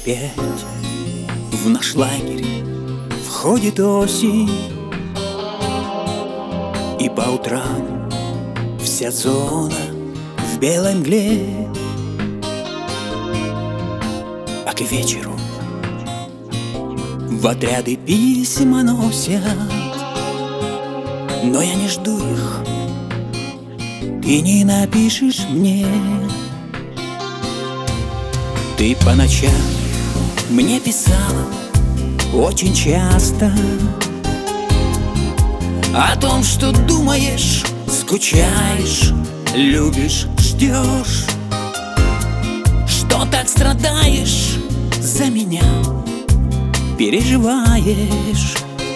опять в наш лагерь входит осень, и по утрам вся зона в белой мгле, а к вечеру в отряды письма носят, но я не жду их, ты не напишешь мне. Ты по ночам мне писала очень часто о том, что думаешь, скучаешь, любишь, ждешь, что так страдаешь за меня, переживаешь.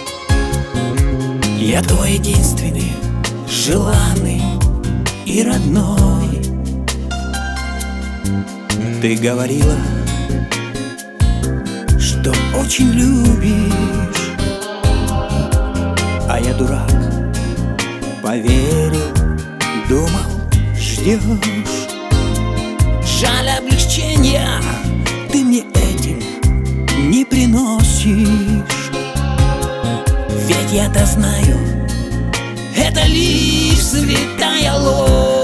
Я твой единственный, желанный и родной. Ты говорила, что очень любишь, а я дурак, поверил, думал, ждешь. Жаль, облегчения ты мне этим не приносишь, ведь я-то знаю, это лишь святая ложь.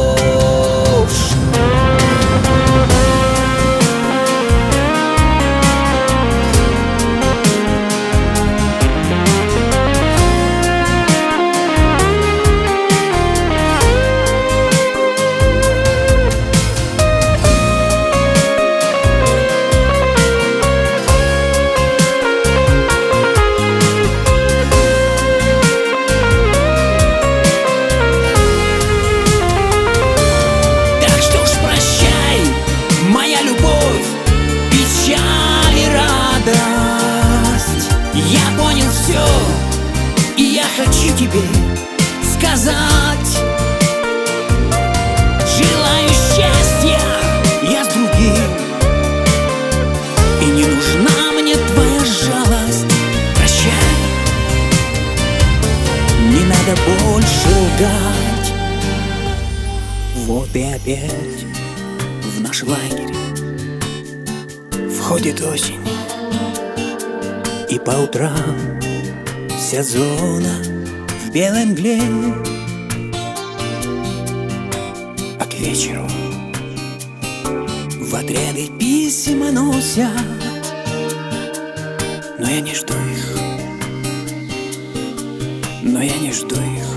Я понял все, и я хочу тебе сказать: желаю счастья я с другим, и не нужна мне твоя жалость. Прощай, не надо больше лгать. Вот и опять в наш лагерь входит осень, и по утрам вся зона в белой мгле, а к вечеру в отряды письма носят, но я не жду их, но я не жду их.